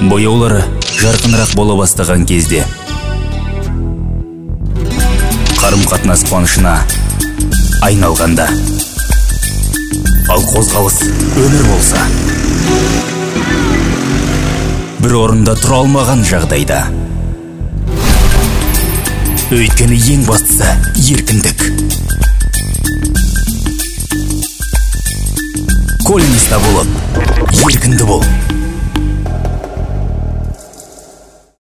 бояулары жарқынырақ бола бастаған кезде, қарым-қатынас қуанышына айналғанда, ал қозғалыс өмір болса, бір орында тұра алмаған жағдайда, өйткені ең бастысы еркіндік. Коллинста болып, еркінді бол.